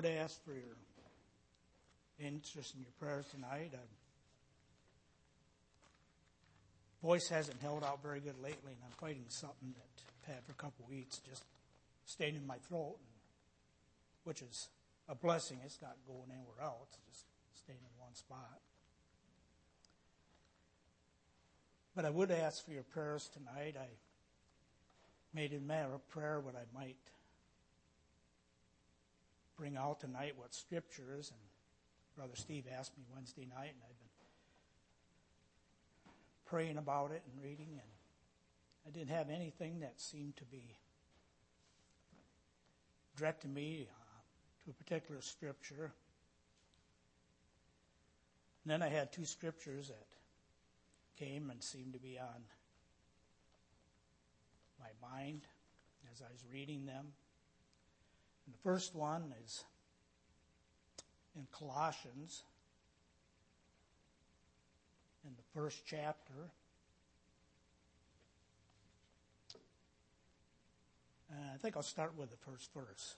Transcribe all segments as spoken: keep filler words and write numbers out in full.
would ask for your interest in your prayers tonight. Uh, voice hasn't held out very good lately, and I'm fighting something that I've had for a couple of weeks, just staying in my throat, and, which is a blessing. It's not going anywhere else, just staying in one spot. But I would ask for your prayers tonight. I made it a matter of prayer what I might bring out tonight, what scriptures, and Brother Steve asked me Wednesday night, and I've been praying about it and reading, and I didn't have anything that seemed to be directing me uh, to a particular scripture. And then I had two scriptures that came and seemed to be on my mind as I was reading them. And the first one is in Colossians, in the first chapter. And I think I'll start with the first verse.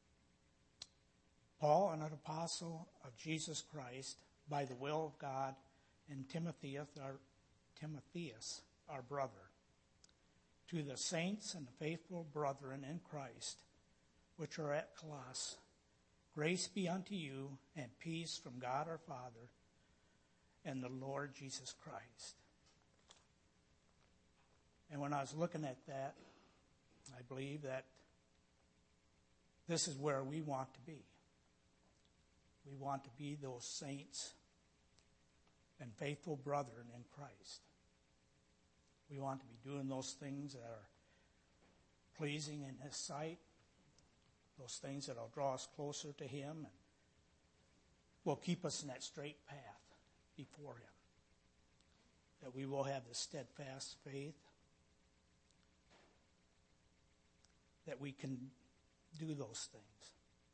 Paul, an apostle of Jesus Christ, by the will of God, and Timotheus, our, Timotheus, our brother, to the saints and the faithful brethren in Christ, which are at Colossus, grace be unto you and peace from God our Father and the Lord Jesus Christ. And when I was looking at that, I believe that this is where we want to be. We want to be those saints and faithful brethren in Christ. We want to be doing those things that are pleasing in His sight, those things that will draw us closer to Him and will keep us in that straight path before Him. That we will have the steadfast faith, that we can do those things.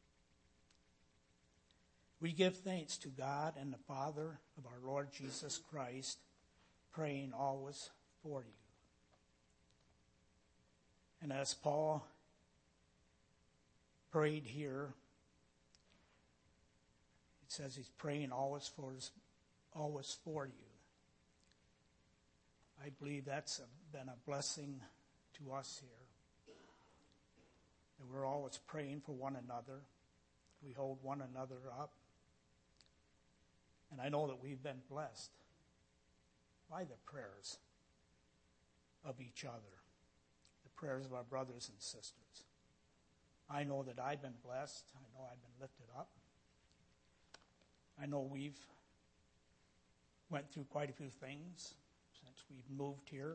We give thanks to God and the Father of our Lord Jesus Christ, praying always for you. And as Paul prayed here, it says he's praying always for his, always for you. I believe that's a, been a blessing to us here. And we're always praying for one another. We hold one another up. And I know that we've been blessed by the prayers of each other, the prayers of our brothers and sisters. I know that I've been blessed. I know I've been lifted up. I know we've went through quite a few things since we've moved here.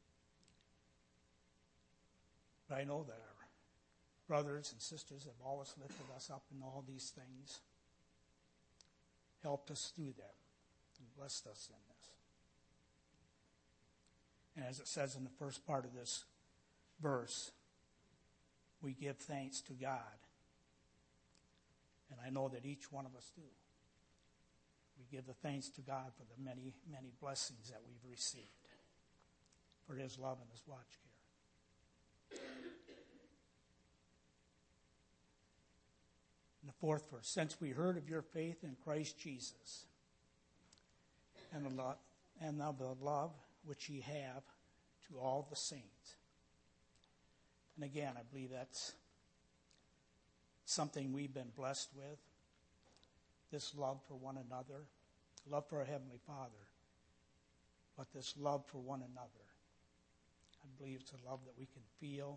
But I know that our brothers and sisters have always lifted us up in all these things, helped us through them, and blessed us in this. And as it says in the first part of this verse, we give thanks to God. And I know that each one of us do. We give the thanks to God for the many, many blessings that we've received, for His love and His watch care. In the fourth verse, since we heard of your faith in Christ Jesus and, the lo- and of the love which ye have to all the saints. And again, I believe that's something we've been blessed with, this love for one another, love for our Heavenly Father, but this love for one another. I believe it's a love that we can feel.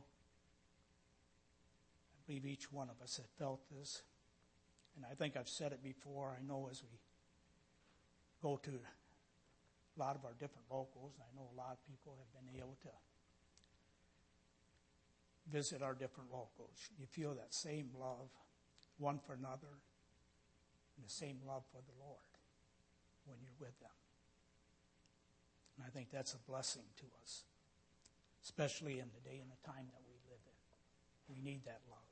I believe each one of us have felt this. And I think I've said it before. I know as we go to a lot of our different locals, I know a lot of people have been able to visit our different locals. You feel that same love, one for another, and the same love for the Lord when you're with them. And I think that's a blessing to us, especially in the day and the time that we live in. We need that love.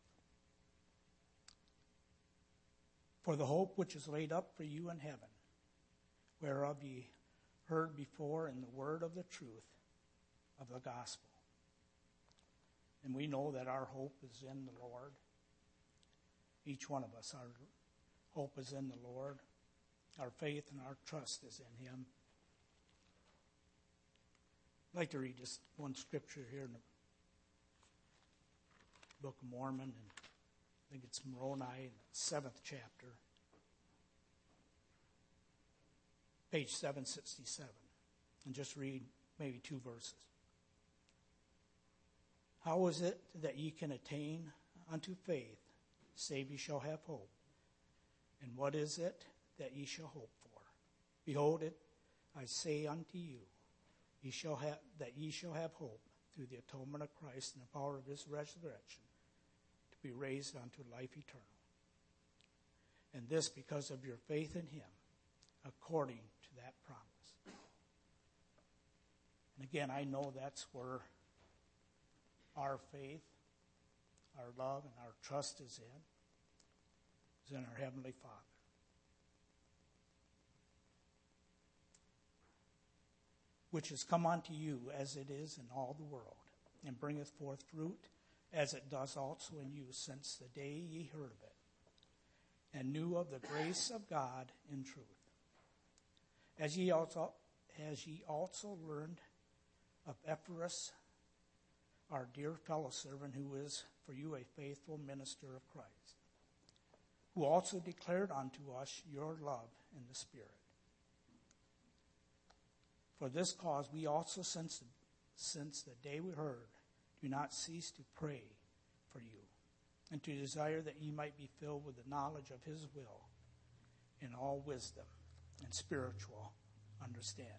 For the hope which is laid up for you in heaven, whereof ye heard before in the word of the truth of the gospel. And we know that our hope is in the Lord. each one of us. Our hope is in the Lord. Our faith and our trust is in Him. I'd like to read just one scripture here in the Book of Mormon, and I think it's Moroni, in the seventh chapter, page seven sixty-seven, and just read maybe two verses. How is it that ye can attain unto faith, save ye shall have hope? And what is it that ye shall hope for? Behold it, I say unto you, ye shall have that ye shall have hope through the atonement of Christ and the power of his resurrection, to be raised unto life eternal. And this because of your faith in him, according to that promise. And again, I know that's where our faith, our love, and our trust is in, is in our Heavenly Father. Which has come unto you as it is in all the world, and bringeth forth fruit, as it does also in you, since the day ye heard of it, and knew of the grace of God in truth. As ye also, as ye also learned of Epaphras, our dear fellow servant, who is for you a faithful minister of Christ, who also declared unto us your love in the Spirit. For this cause we also, since the, since the day we heard, do not cease to pray for you, and to desire that ye might be filled with the knowledge of his will in all wisdom and spiritual understanding.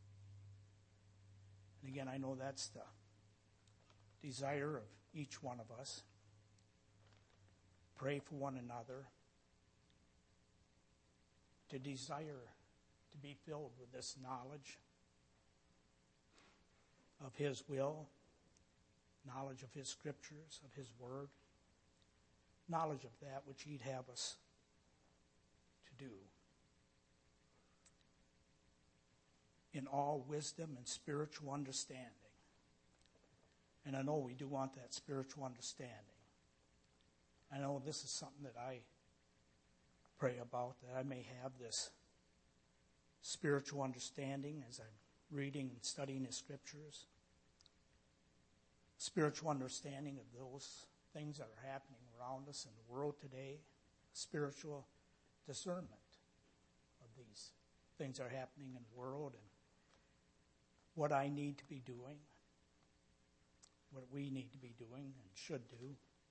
And again, I know that's the desire of each one of us. Pray for one another, to desire to be filled with this knowledge of his will, knowledge of his scriptures, of his word, knowledge of that which he'd have us to do. In all wisdom and spiritual understanding. And I know we do want that spiritual understanding. I know this is something that I pray about, that I may have this spiritual understanding as I'm reading and studying his scriptures. Spiritual understanding of those things that are happening around us in the world today. Spiritual discernment of these things that are happening in the world, and what I need to be doing, what we need to be doing and should do.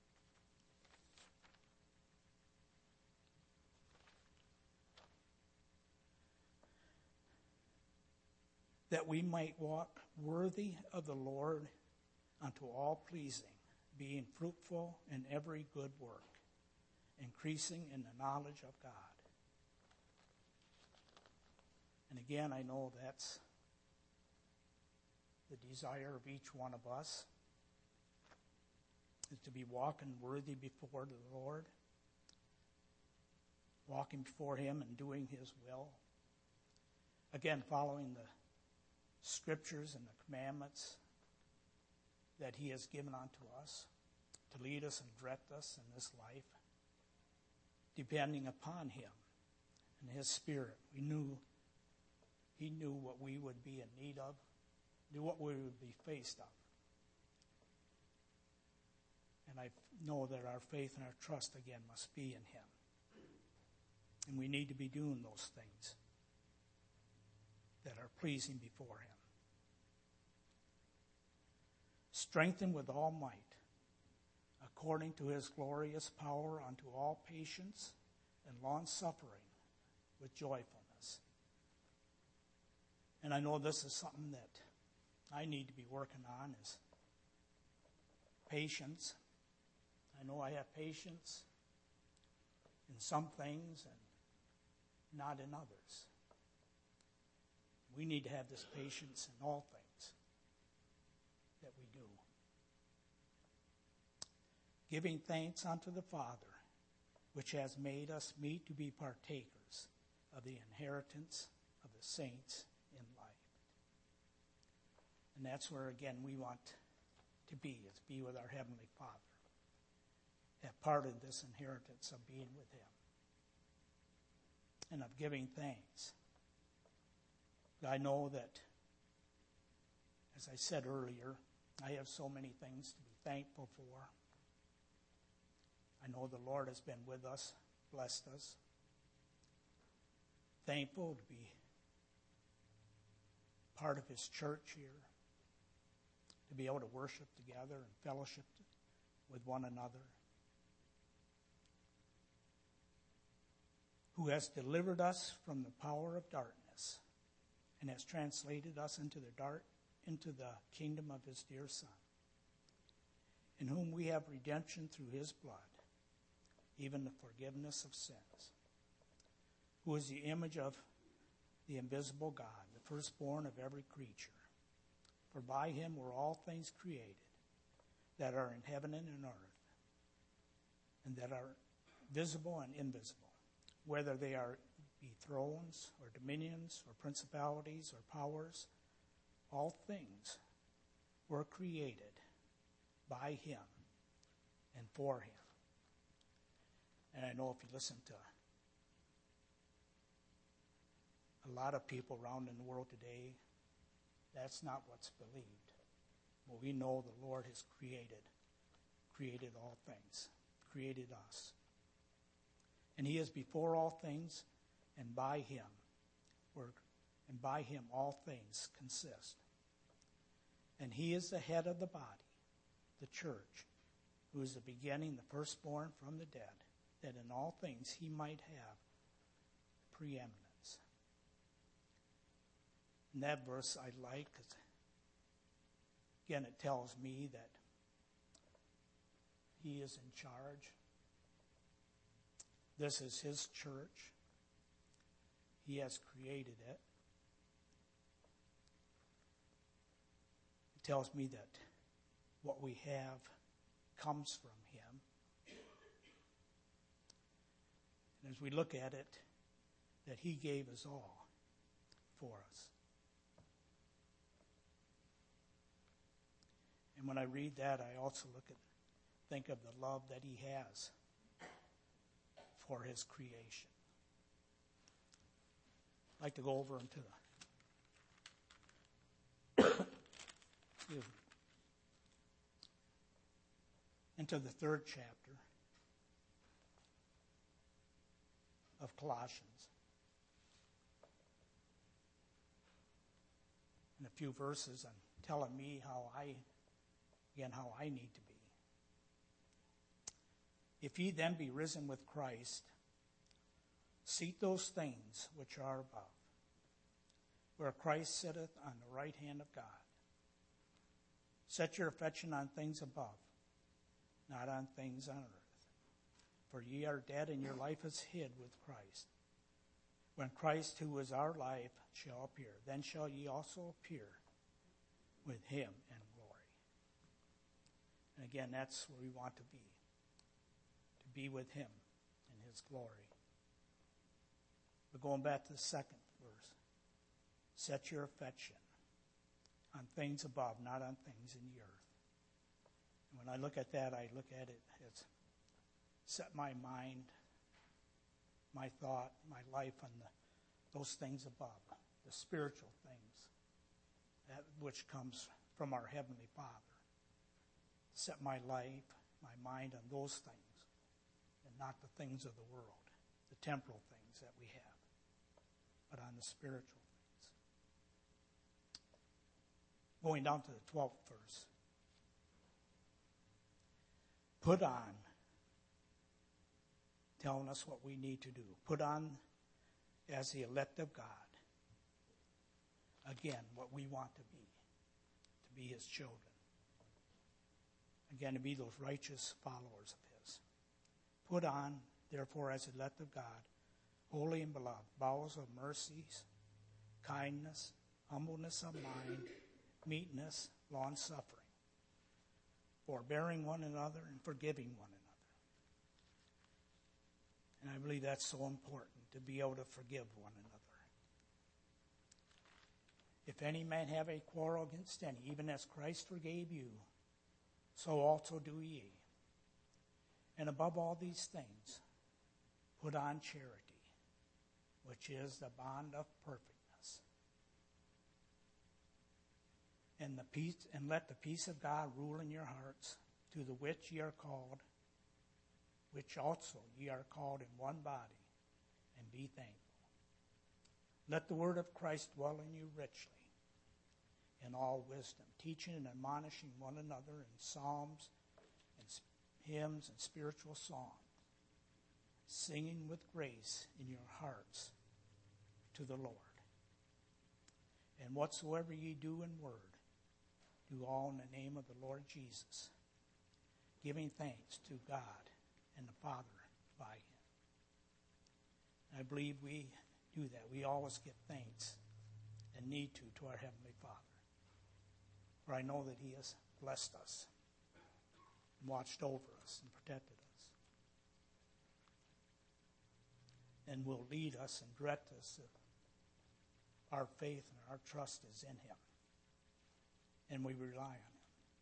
That we might walk worthy of the Lord unto all pleasing, being fruitful in every good work, increasing in the knowledge of God. And again, I know that's the desire of each one of us, is to be walking worthy before the Lord, walking before him and doing his will. Again, following the scriptures and the commandments that he has given unto us to lead us and direct us in this life, depending upon him and his Spirit. We knew he knew what we would be in need of, knew what we would be faced of. And I know that our faith and our trust, again, must be in him. And we need to be doing those things that are pleasing before him. Strengthened with all might, according to his glorious power, unto all patience and long-suffering with joyfulness. And I know this is something that I need to be working on, is patience. I know I have patience in some things and not in others. We need to have this patience in all things that we do. Giving thanks unto the Father, which has made us meet to be partakers of the inheritance of the saints in light. And that's where, again, we want to be, is be with our Heavenly Father. have part in this inheritance of being with him and of giving thanks. I know that, as I said earlier, I have so many things to be thankful for. I know the Lord has been with us, blessed us. Thankful to be part of his church here, to be able to worship together and fellowship with one another. Who has delivered us from the power of darkness and has translated us into the dark, into the kingdom of his dear Son, in whom we have redemption through his blood, even the forgiveness of sins, who is the image of the invisible God, the firstborn of every creature. For by him were all things created that are in heaven and in earth, and that are visible and invisible, whether they are be thrones or dominions or principalities or powers. All things were created by him and for him. And I know if you listen to a lot of people around in the world today, that's not what's believed. Well, we know the Lord has created, created all things, created us. And he is before all things, and by him, were, and by him all things consist. And he is the head of the body, the church, who is the beginning, the firstborn from the dead, that in all things he might have preeminence. And that verse I like, because again it tells me that he is in charge. This is his church. He has created it. It tells me that what we have comes from him. And as we look at it, that he gave us all for us. And when I read that, I also look at, think of the love that he has for his creation. I'd like to go over into the excuse me, into the third chapter of Colossians. In a few verses, I'm telling me how I, again, how I need to be. If ye then be risen with Christ, seek those things which are above, where Christ sitteth on the right hand of God. Set your affection on things above, not on things on earth. For ye are dead, and your life is hid with Christ. When Christ, who is our life, shall appear, then shall ye also appear with him in glory. And again, that's where we want to be, to be with him in his glory. But going back to the second verse, set your affection on things above, not on things in the earth. And when I look at that, I look at it as set my mind, my thought, my life on the, those things above, the spiritual things, that which comes from our Heavenly Father. Set my life, my mind on those things, and not the things of the world, the temporal things that we have, but on the spiritual things. Going down to the twelfth verse. Put on, telling us what we need to do. Put on as the elect of God. Again, what we want to be, to be his children. Again, to be those righteous followers of his. Put on, therefore, as elect of God, holy and beloved, bowels of mercies, kindness, humbleness of mind, meekness, long-suffering, forbearing one another and forgiving one another. And I believe that's so important, to be able to forgive one another. If any man have a quarrel against any, even as Christ forgave you, so also do ye. And above all these things, put on charity, which is the bond of perfectness. And the peace, and let the peace of God rule in your hearts, to the which ye are called, which also ye are called in one body, and be thankful. Let the word of Christ dwell in you richly, in all wisdom, teaching and admonishing one another in psalms and hymns and spiritual songs, singing with grace in your hearts to the Lord. And whatsoever ye do in word, do all in the name of the Lord Jesus, giving thanks to God and the Father by him. I believe we do that. We always give thanks and need to to our Heavenly Father. For I know that he has blessed us, and watched over us, and protected us, and will lead us and direct us if our faith and our trust is in him, and we rely on him.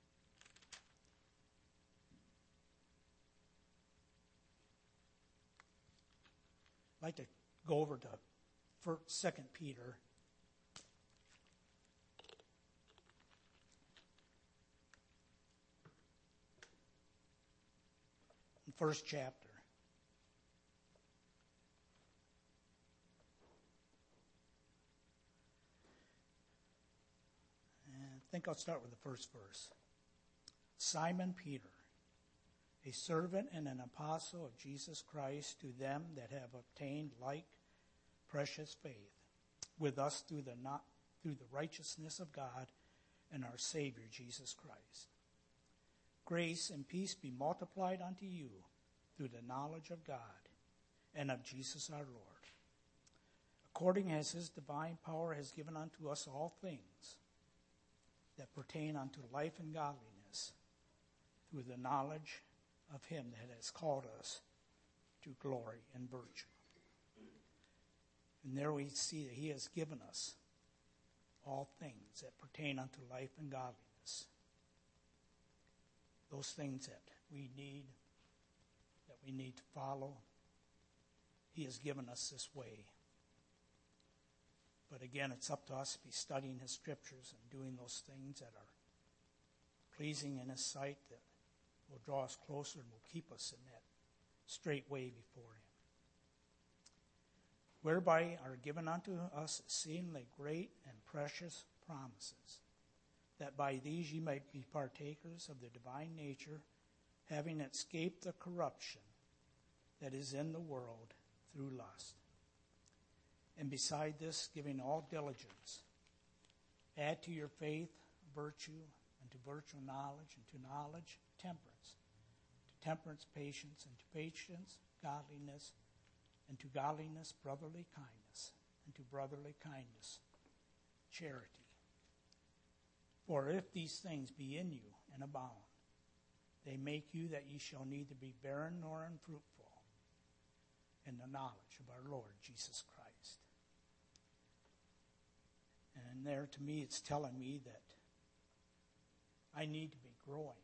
I'd like to go over to First, Second Peter. First chapter. And I think I'll start with the first verse. Simon Peter, a servant and an apostle of Jesus Christ, to them that have obtained like precious faith with us through the not through the righteousness of God and our Savior Jesus Christ. Grace and peace be multiplied unto you through the knowledge of God and of Jesus our Lord, according as his divine power has given unto us all things that pertain unto life and godliness, through the knowledge of him that has called us to glory and virtue. And there we see that he has given us all things that pertain unto life and godliness. Those things that we need, that we need to follow, he has given us this way. But again, it's up to us to be studying his scriptures and doing those things that are pleasing in his sight, that will draw us closer and will keep us in that straight way before him. Whereby are given unto us exceedingly great and precious promises, that by these ye might be partakers of the divine nature, having escaped the corruption that is in the world through lust. And beside this, giving all diligence, add to your faith virtue, and to virtue knowledge, and to knowledge temperance, to temperance patience, and to patience godliness, and to godliness brotherly kindness, and to brotherly kindness charity. For if these things be in you and abound, they make you that ye shall neither be barren nor unfruitful in the knowledge of our Lord Jesus Christ. And there, to me, it's telling me that I need to be growing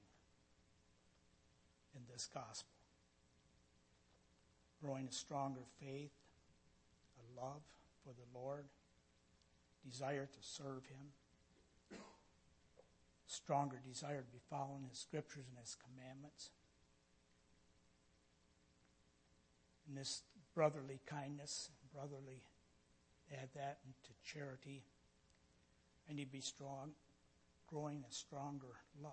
in this gospel. Growing a stronger faith, a love for the Lord, desire to serve him, stronger desire to be following his scriptures and his commandments. And this brotherly kindness, brotherly, add that into charity. I need to be strong, growing a stronger love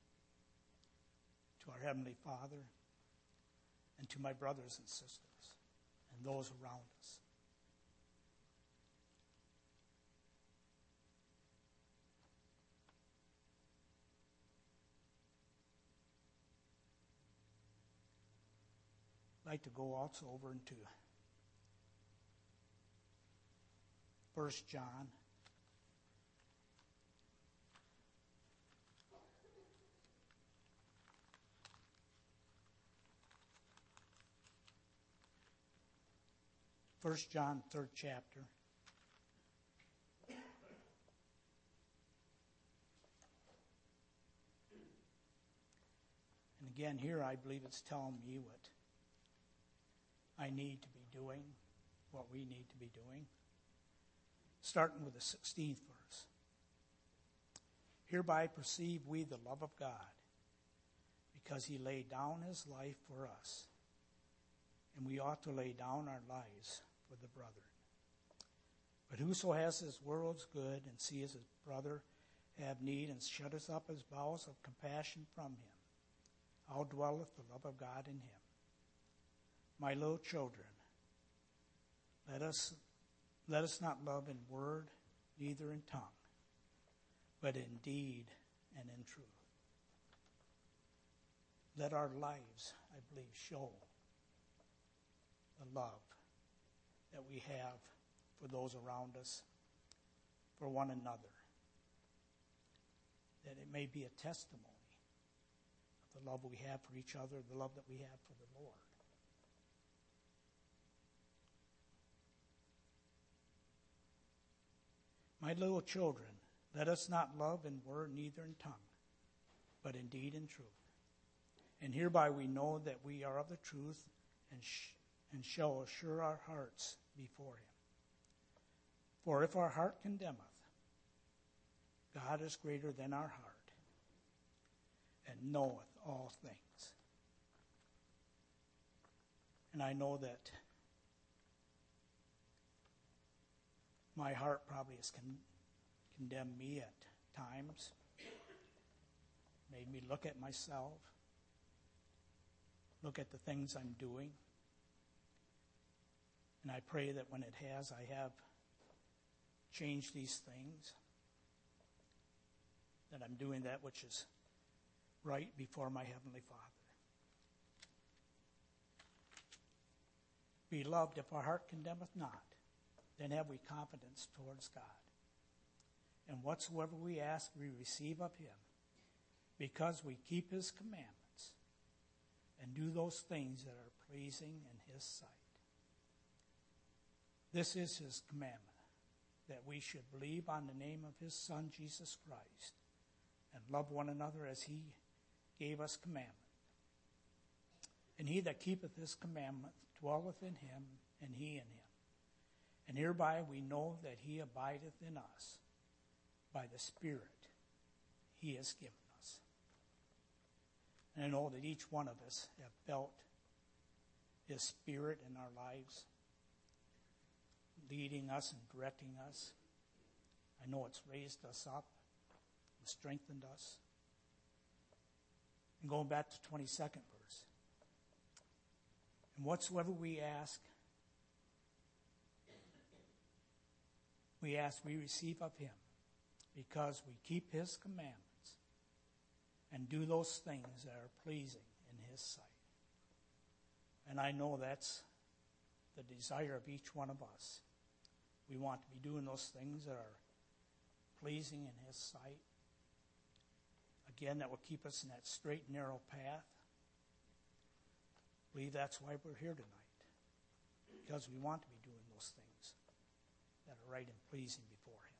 to our Heavenly Father and to my brothers and sisters and those around us. I'd like to go also over into First John. First John, third chapter. And again, here I believe it's telling me what I need to be doing, what we need to be doing. Starting with the sixteenth verse. Hereby perceive we the love of God, because he laid down his life for us, and we ought to lay down our lives for the brethren. But whoso has his world's good and sees his brother have need and shutteth up his bowels of compassion from him, how dwelleth the love of God in him? My little children, let us let us not love in word, neither in tongue, but in deed and in truth. Let our lives, I believe, show the love that we have for those around us, for one another, that it may be a testimony of the love we have for each other, the love that we have for the Lord. My little children, let us not love in word, neither in tongue, but in deed and truth. And hereby we know that we are of the truth, and, sh- and shall assure our hearts before him. For if our heart condemneth, God is greater than our heart, and knoweth all things. And I know that my heart probably has con- condemned me at times, made me look at myself, look at the things I'm doing. And I pray that when it has, I have changed these things, that I'm doing that which is right before my Heavenly Father. Beloved, if our heart condemneth not, then have we confidence towards God. And whatsoever we ask, we receive of him, because we keep his commandments and do those things that are pleasing in his sight. This is his commandment, that we should believe on the name of his Son, Jesus Christ, and love one another as he gave us commandment. And he that keepeth his commandment dwelleth in him, and he in him. And hereby we know that he abideth in us by the Spirit he has given us. And I know that each one of us have felt his Spirit in our lives, leading us and directing us. I know it's raised us up and strengthened us. And going back to twenty-second verse. And whatsoever we ask, we ask, we receive of him, because we keep his commandments and do those things that are pleasing in his sight. And I know that's the desire of each one of us. We want to be doing those things that are pleasing in his sight. Again, that will keep us in that straight and narrow path. I believe that's why we're here tonight, because we want to be doing those things that are right and pleasing before him.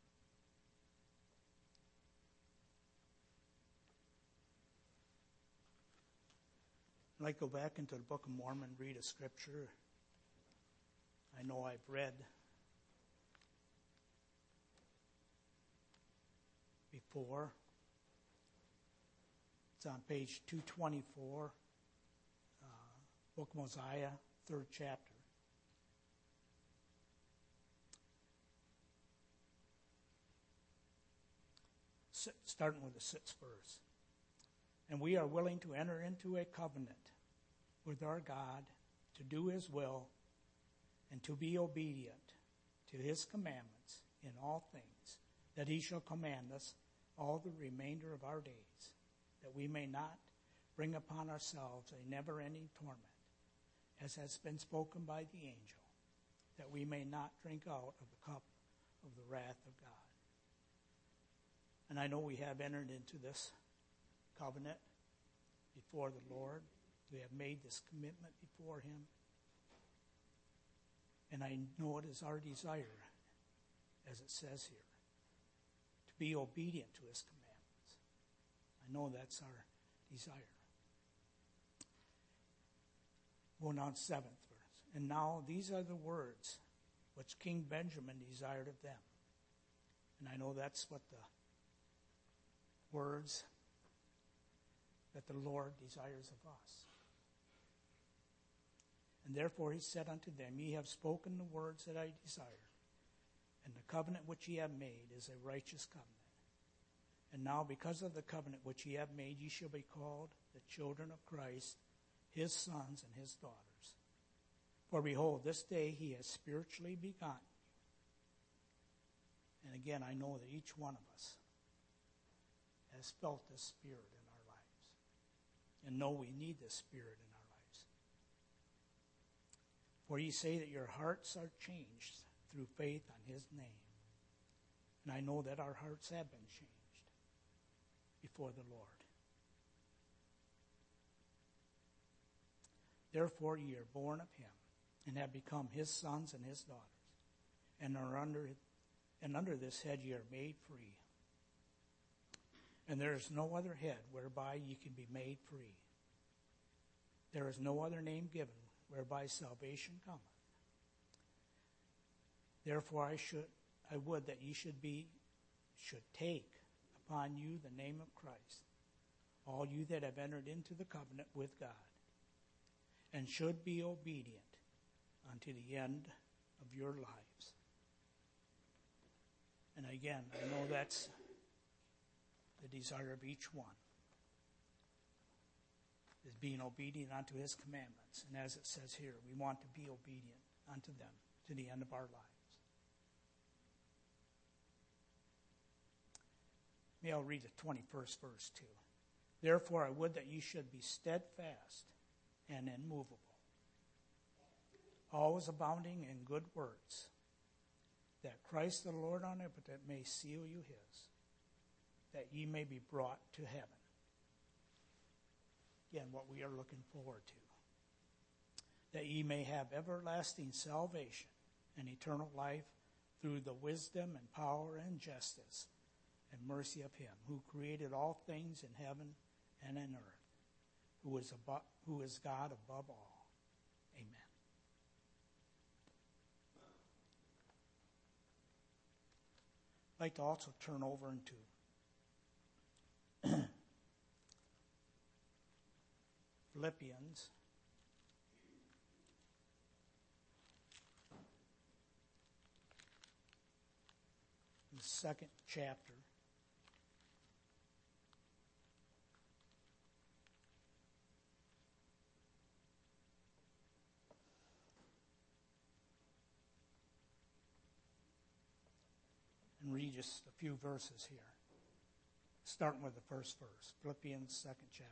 I'd like to go back into the Book of Mormon, read a scripture. I know I've read before. It's on page two twenty-four, uh, Book of Mosiah, third chapter. Starting with the sixth verse. And we are willing to enter into a covenant with our God to do his will and to be obedient to his commandments in all things, that he shall command us all the remainder of our days, that we may not bring upon ourselves a never-ending torment, as has been spoken by the angel, that we may not drink out of the cup of the wrath of God. And I know we have entered into this covenant before the Lord. We have made this commitment before him. And I know it is our desire, as it says here, to be obedient to his commandments. I know that's our desire. Going on seventh verse. And now these are the words which King Benjamin desired of them. And I know that's what the words that the Lord desires of us. And therefore he said unto them, Ye have spoken the words that I desire, and the covenant which ye have made is a righteous covenant. And now because of the covenant which ye have made, ye shall be called the children of Christ, his sons and his daughters. For behold, this day he has spiritually begotten you. And again, I know that each one of us has felt this Spirit in our lives, and know we need this Spirit in our lives. For ye say that your hearts are changed through faith on his name. And I know that our hearts have been changed before the Lord. Therefore ye are born of him, and have become his sons and his daughters, and are under and under this head ye are made free. And there is no other head whereby ye can be made free. There is no other name given whereby salvation cometh. Therefore I should I would that ye should be should take upon you the name of Christ, all you that have entered into the covenant with God, and should be obedient unto the end of your lives. And again, I know that's the desire of each one, is being obedient unto his commandments. And as it says here, we want to be obedient unto them to the end of our lives. May I read the twenty-first verse too. Therefore I would that you should be steadfast and immovable, always abounding in good works, that Christ the Lord omnipotent may seal you his, that ye may be brought to heaven. Again, what we are looking forward to. That ye may have everlasting salvation and eternal life through the wisdom and power and justice and mercy of him who created all things in heaven and in earth, who is above, who is God above all. Amen. I'd like to also turn over into Philippians. The second chapter. And read just a few verses here. Starting with the first verse, Philippians second chapter.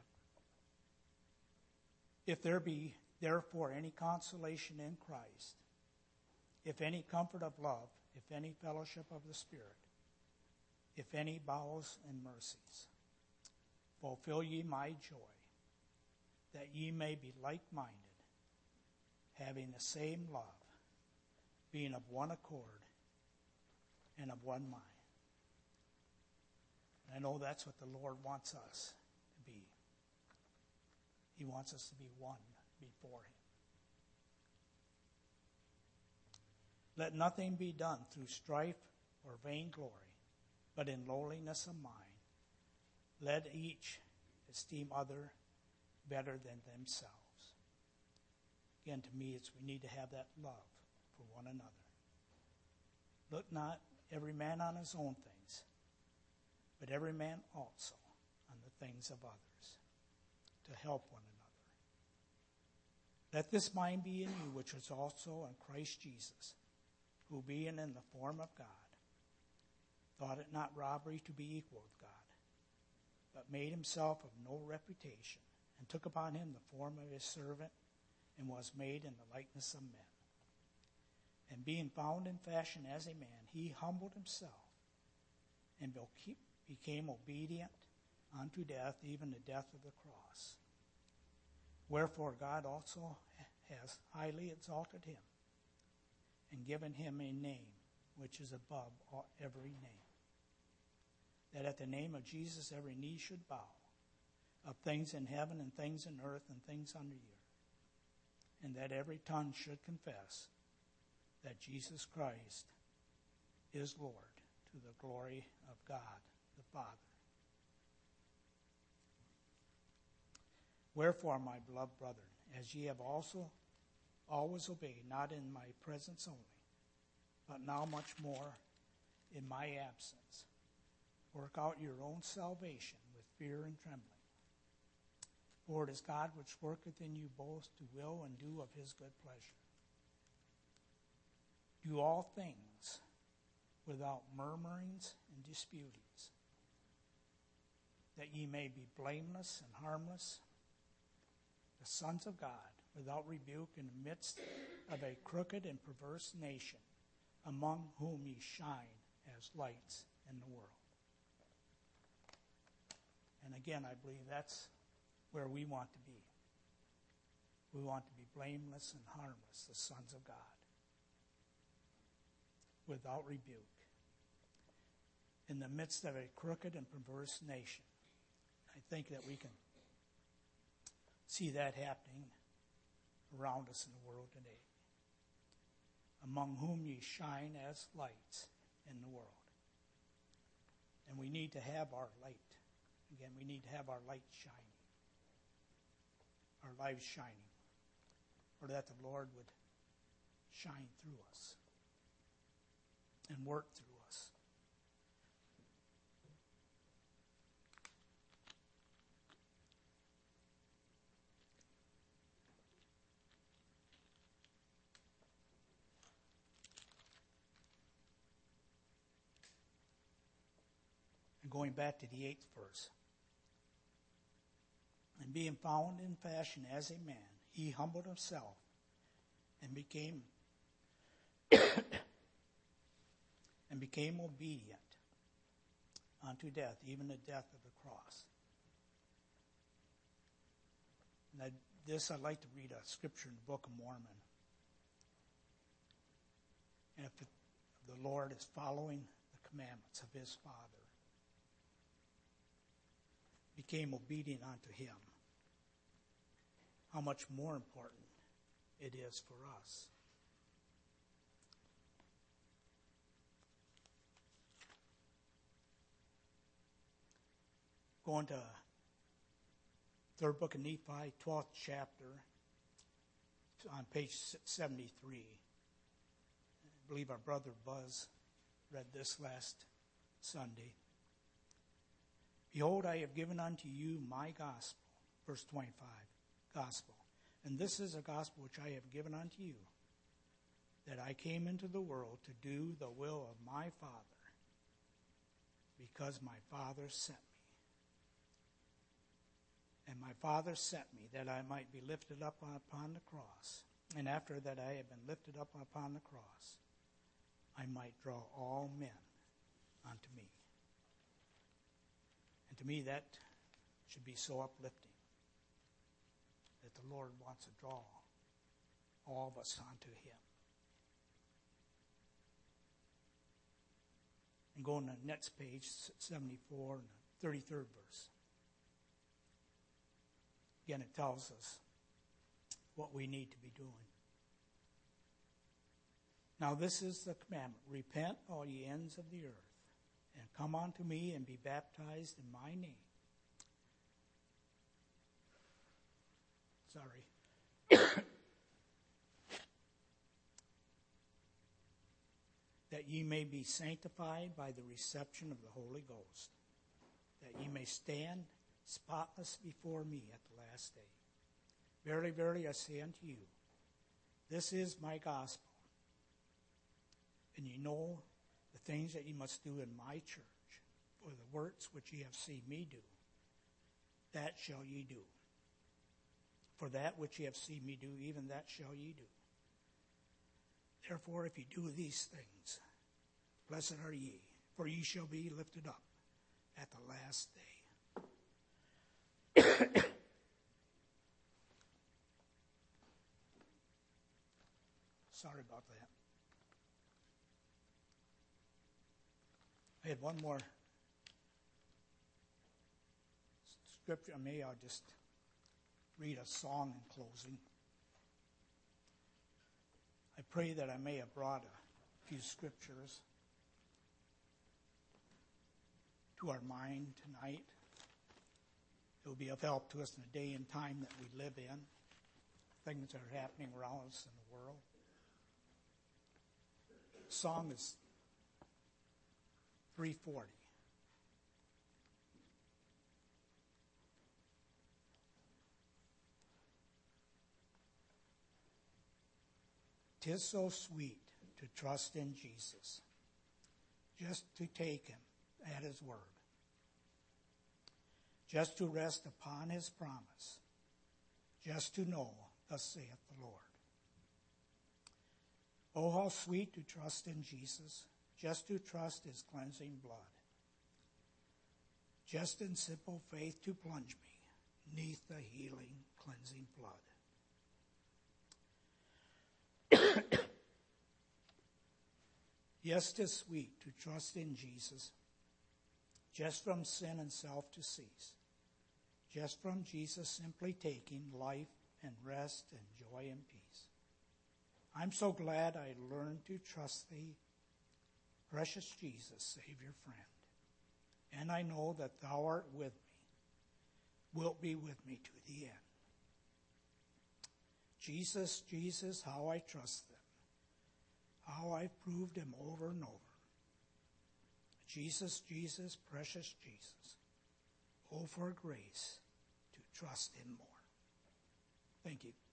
If there be therefore any consolation in Christ, if any comfort of love, if any fellowship of the Spirit, if any bowels and mercies, fulfill ye my joy, that ye may be like-minded, having the same love, being of one accord and of one mind. And I know that's what the Lord wants us to be. He wants us to be one before him. Let nothing be done through strife or vainglory, but in lowliness of mind. Let each esteem other better than themselves. Again, to me, it's we need to have that love for one another. Look not every man on his own things, but every man also on the things of others, to help one another. Let this mind be in you, which was also in Christ Jesus, who being in the form of God, thought it not robbery to be equal with God, but made himself of no reputation, and took upon him the form of his servant, and was made in the likeness of men. And being found in fashion as a man, he humbled himself, and became obedient unto death, even the death of the cross. Wherefore God also has highly exalted him, and given him a name which is above all, every name, that at the name of Jesus every knee should bow, of things in heaven and things in earth and things under the earth, and that every tongue should confess that Jesus Christ is Lord, to the glory of God the Father. Wherefore, my beloved brethren, as ye have also always obeyed, not in my presence only, but now much more in my absence, work out your own salvation with fear and trembling. For it is God which worketh in you both to will and do of his good pleasure. Do all things without murmurings and disputings, that ye may be blameless and harmless, the sons of God, without rebuke, in the midst of a crooked and perverse nation, among whom ye shine as lights in the world. And again, I believe that's where we want to be. We want to be blameless and harmless, the sons of God, without rebuke, in the midst of a crooked and perverse nation. I think that we can see that happening around us in the world today, among whom ye shine as lights in the world. And we need to have our light. Again, we need to have our light shining, our lives shining, or that the Lord would shine through us and work through us. And going back to the eighth verse. And being found in fashion as a man, he humbled himself and became and became obedient unto death, even the death of the cross. And I, this, I'd like to read a scripture in the Book of Mormon. And if the, if the Lord is following the commandments of his Father, became obedient unto him, how much more important it is for us. Going to third book of Nephi, twelfth chapter, on page seventy-three. I believe our brother Buzz read this last Sunday. Behold, I have given unto you my gospel, verse twenty-five, gospel. And this is a gospel which I have given unto you, that I came into the world to do the will of my Father, because my Father sent me. And my Father sent me that I might be lifted up upon the cross. And after that I have been lifted up upon the cross, I might draw all men unto me. And to me that should be so uplifting, that the Lord wants to draw all of us unto him. And go on the next page, seventy-four, and the thirty-third verse. Again, it tells us what we need to be doing. Now this is the commandment. Repent, all ye ends of the earth, and come unto me and be baptized in my name. Sorry. That ye may be sanctified by the reception of the Holy Ghost, that ye may stand spotless before me at the last day. Verily, verily, I say unto you, this is my gospel. And ye know the things that ye must do in my church, for the works which ye have seen me do, that shall ye do. For that which ye have seen me do, even that shall ye do. Therefore, if ye do these things, blessed are ye, for ye shall be lifted up at the last day. Sorry about that. I had one more scripture. Maybe I'll just read a song in closing. I pray that I may have brought a few scriptures to our mind tonight. It will be of help to us in the day and time that we live in, things that are happening around us in the world. The song is three forty. "'Tis so sweet to trust in Jesus, just to take him at his word, just to rest upon his promise, just to know, thus saith the Lord. Oh, how sweet to trust in Jesus, just to trust his cleansing blood, just in simple faith to plunge me neath the healing, cleansing flood. Yes, 'tis sweet to trust in Jesus, just from sin and self to cease, just from Jesus simply taking life and rest and joy and peace. I'm so glad I learned to trust thee, precious Jesus, Savior friend, and I know that thou art with me, wilt be with me to the end. Jesus, Jesus, how I trust them, how I've proved him over and over. Jesus, Jesus, precious Jesus, oh, for grace to trust him more." Thank you.